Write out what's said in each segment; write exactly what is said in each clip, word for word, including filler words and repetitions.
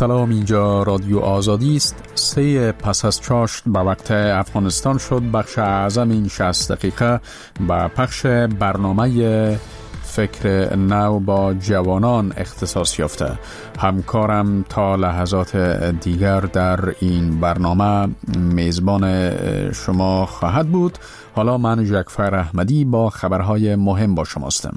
سلام، اینجا رادیو آزادی است. سه پس از چاشت به وقت افغانستان شد بخش اعظم این شصت دقیقه با پخش برنامه فکر نو با جوانان اختصاص یافته. همکارم تا لحظات دیگر در این برنامه میزبان شما خواهد بود. حالا من جعفر احمدی با خبرهای مهم با شما هستم.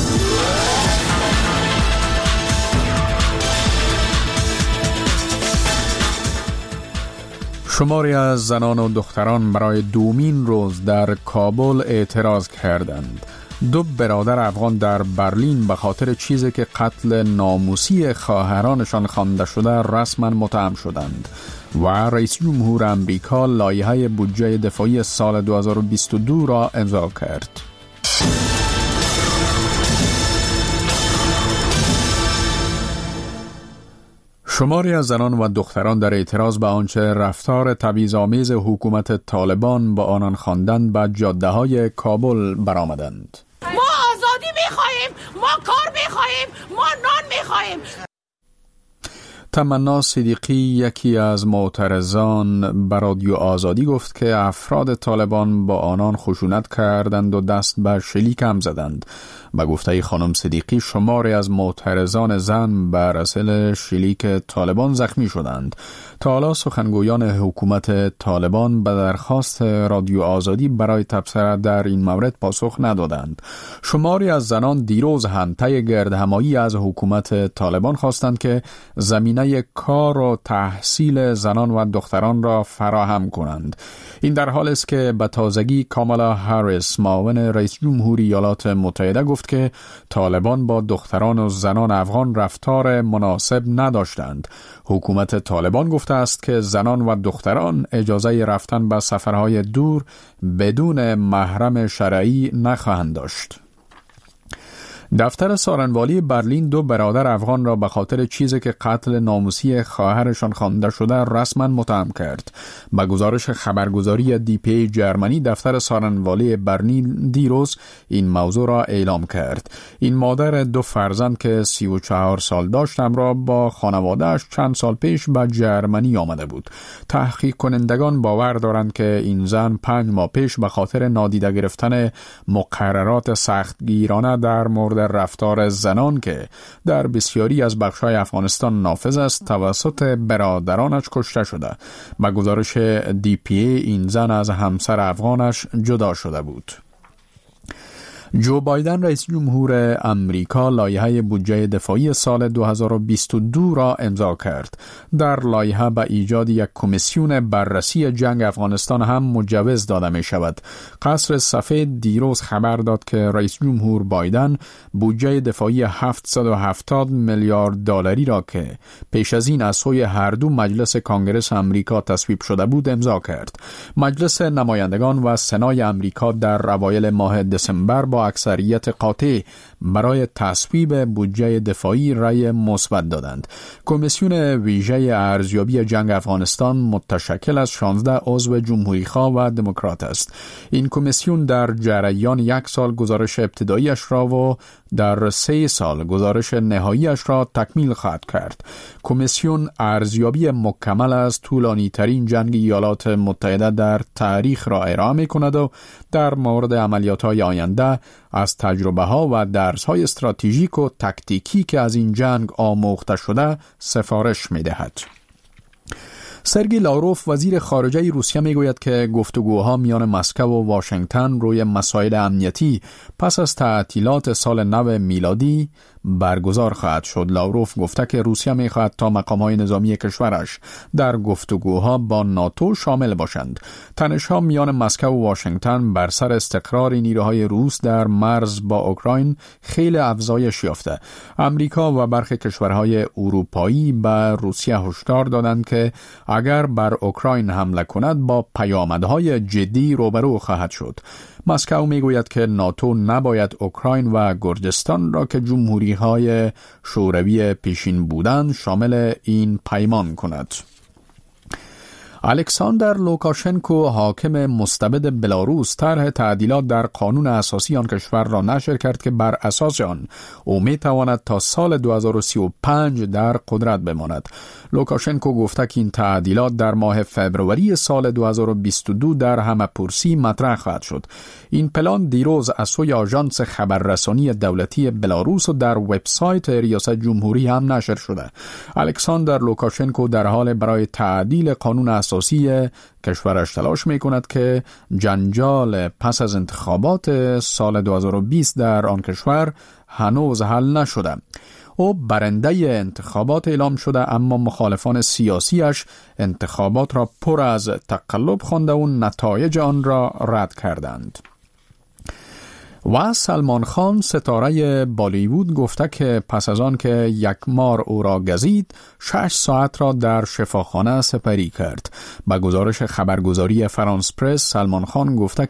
شماری از زنان و دختران برای دومین روز در کابل اعتراض کردند. دو برادر افغان در برلین به خاطر چیزی که قتل ناموسی خواهرانشان خوانده شده رسما متهم شدند و رئیس جمهور امریکا لایحه بودجه دفاعی سال دو هزار و بیست و دو را امضا کرد. شماری از زنان و دختران در اعتراض به آنچه رفتار تبعیض‌آمیز حکومت طالبان با آنان خواندند به جاده‌های کابل برآمدند. ما آزادی می‌خواهیم، ما کار می‌خواهیم، ما نان می‌خواهیم. تمنا صدیقی، یکی از معترضان، به رادیو آزادی گفت که افراد طالبان با آنان خشونت کردند و دست به شلیک هم زدند. به گفته خانم صدیقی، شماری از معترضان زن بر اثر شلیک طالبان زخمی شدند. تا حالا سخنگویان حکومت طالبان به درخواست رادیو آزادی برای تبصره در این مورد پاسخ ندادند. شماری از زنان دیروز هم طی گردهمایی از حکومت طالبان خواستند که زمینه کار و تحصیل زنان و دختران را فراهم کنند. این در حال است که به تازگی کامالا هریس، معاون رئیس جمهور ایالات متحده، گفت که طالبان با دختران و زنان افغان رفتار مناسب نداشتند. حکومت طالبان گفته است که زنان و دختران اجازه رفتن به سفرهای دور بدون محرم شرعی نخواهند داشت. دفتر سارنوالی برلین دو برادر افغان را به خاطر چیزی که قتل ناموسی خواهرشان خوانده شده رسما متهم کرد. به گزارش خبرگزاری دی پی جرمنی، دفتر سارنوالی برلین دیروز این موضوع را اعلام کرد. این مادر دو فرزند که سی و چهار سال داشت همراه با خانواده‌اش چند سال پیش به جرمنی آمده بود. تحقیق کنندگان باور دارند که این زن پنج ماه پیش به خاطر نادیده گرفتن مقررات سختگیرانه در مورد در رفتار زنان که در بسیاری از بخش‌های افغانستان نافذ است توسط برادرانش کشته شده. با گزارش دی پی ای، این زن از همسر افغانش جدا شده بود. جو بایدن، رئیس جمهور امریکا، لایحه بودجه دفاعی سال دو هزار و بیست و دو را امضا کرد. در لایحه به ایجاد یک کمیسیون بررسی جنگ افغانستان هم مجوز داده می شود. قصر سفید دیروز خبر داد که رئیس جمهور بایدن بودجه دفاعی هفتصد و هفتاد میلیارد دلاری را که پیش از این از سوی هر دو مجلس کانگرس امریکا تصویب شده بود امضا کرد. مجلس نمایندگان و سنای امریکا در اوایل ماه دسامبر با اکثریت قاطع برای تصویب بودجه دفاعی رأی مثبت دادند. کمیسیون ویژه ارزیابی جنگ افغانستان متشکل از شانزده عضو جمهوری‌خواه و دموکرات است. این کمیسیون در جریان یک سال گزارش ابتداییش را و در سه سال گزارش نهاییش را تکمیل خواهد کرد. کمیسیون ارزیابی مکمل از طولانی ترین جنگ ایالات متحده در تاریخ را ارائه می کند و در مورد عملیات های آینده از تجربه ها و درس های استراتژیک و تکتیکی که از این جنگ آموخته شده سفارش می دهد. سرگئی لاوروف، وزیر خارجه روسیه، میگوید که گفتگوها میان مسکو و واشنگتن روی مسائل امنیتی پس از تعطیلات سال نو میلادی برگزار خواهد شد. لاوروف گفته که روسیه میخواهد تا مقام‌های نظامی کشورش در گفتگوها با ناتو شامل باشند. تنش‌ها میان مسکو و واشنگتن بر سر استقرار نیروهای روس در مرز با اوکراین خیلی افزایش یافته. امریکا و برخی کشورهای اروپایی به روسیه هشدار دادند که اگر بر اوکراین حمله کند با پیامدهای جدی روبرو خواهد شد. مسکو میگوید که ناتو نباید اوکراین و گرجستان را که جمهوری‌های شوروی پیشین بودند شامل این پیمان کند. الکساندر لوکاشنکو حاکم مستبد بلاروس طرح تعدیلات در قانون اساسی آن کشور را نشر کرد که بر اساس آن او می تواند تا سال دو هزار و سی و پنج در قدرت بماند. لوکاشنکو گفته که این تعدیلات در ماه فوریه سال دو هزار و بیست و دو در همه‌پرسی مطرح خواهد شد. این پلان دیروز از سوی آژانس خبررسانی دولتی بلاروس و در وبسایت ریاست جمهوری هم نشر شده. الکساندر لوکاشنکو در حال برای تعدیل قانون اساسی کشورش تلاش می کند که جنجال پس از انتخابات سال دو هزار و بیست در آن کشور هنوز حل نشده. او برنده انتخابات اعلام شده، اما مخالفان سیاسیش انتخابات را پر از تقلب خوانده و نتایج آن را رد کردند. و سلمان خان ستاره بالیوود گفته که پس از آن که یک مار او را گزید شش ساعت را در شفاخانه سپری کرد. با گزارش خبرگزاری فرانس پرس، سلمان خان گفته